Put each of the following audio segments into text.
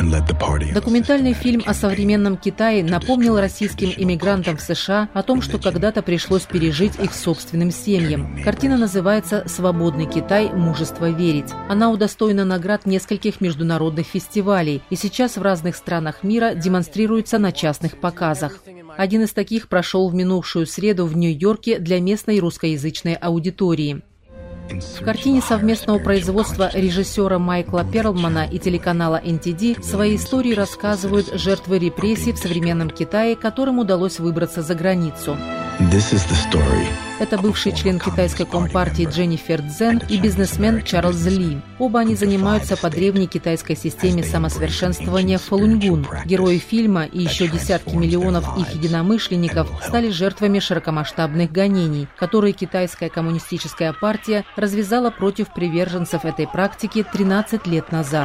Документальный фильм о современном Китае напомнил российским иммигрантам в США о том, что когда-то пришлось пережить их собственным семьям. Картина называется «Свободный Китай. Мужество верить». Она удостоена наград нескольких международных фестивалей и сейчас в разных странах мира демонстрируется на частных показах. Один из таких прошел в минувшую среду в Нью-Йорке для местной русскоязычной аудитории. В картине совместного производства режиссера Майкла Перлмана и телеканала NTD свои истории рассказывают жертвы репрессий в современном Китае, которым удалось выбраться за границу. Это бывший член китайской компартии Дженнифер Цзэн и бизнесмен Чарльз Ли. Оба они занимаются по древней китайской системе самосовершенствования Фалунгун. Герои фильма и еще десятки миллионов их единомышленников стали жертвами широкомасштабных гонений, которые китайская коммунистическая партия развязала против приверженцев этой практики 13 лет назад.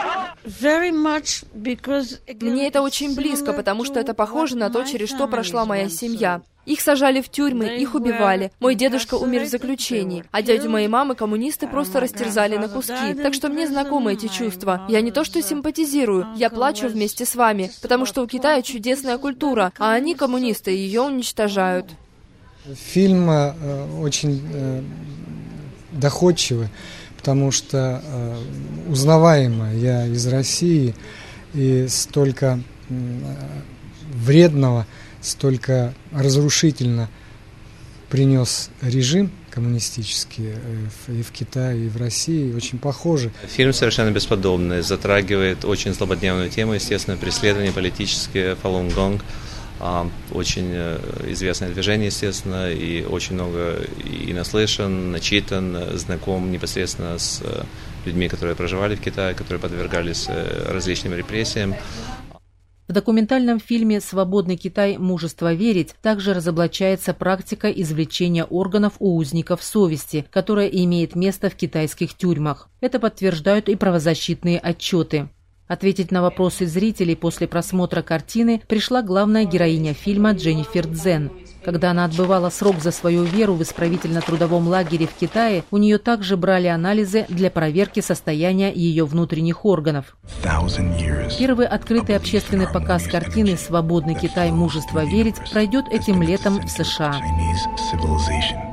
Мне это очень близко, потому что это похоже на то, через что прошла моя семья. Их сажали в тюрьмы, их убивали. Мой дедушка умер в заключении, а дядю моей мамы коммунисты просто растерзали на куски. Так что мне знакомы эти чувства. Я не то что симпатизирую, я плачу вместе с вами, потому что у Китая чудесная культура, а они, коммунисты, ее уничтожают. Фильм очень доходчивый, потому что узнаваемо. Я из России, и столько вредного, столько разрушительно принес режим коммунистический и в Китае, и в России, очень похожи. Фильм совершенно бесподобный, затрагивает очень злободневную тему, естественно, преследование политическое, Фалунгонг. Очень известное движение, естественно, и очень много и наслышан, начитан, знаком непосредственно с людьми, которые проживали в Китае, которые подвергались различным репрессиям. В документальном фильме «Свободный Китай. Мужество верить» также разоблачается практика извлечения органов у узников совести, которая имеет место в китайских тюрьмах. Это подтверждают и правозащитные отчеты. Ответить на вопросы зрителей после просмотра картины пришла главная героиня фильма Дженнифер Цзэн. Когда она отбывала срок за свою веру в исправительно-трудовом лагере в Китае, у нее также брали анализы для проверки состояния ее внутренних органов. Первый открытый общественный показ картины «Свободный Китай. Мужество верить» пройдет этим летом в США.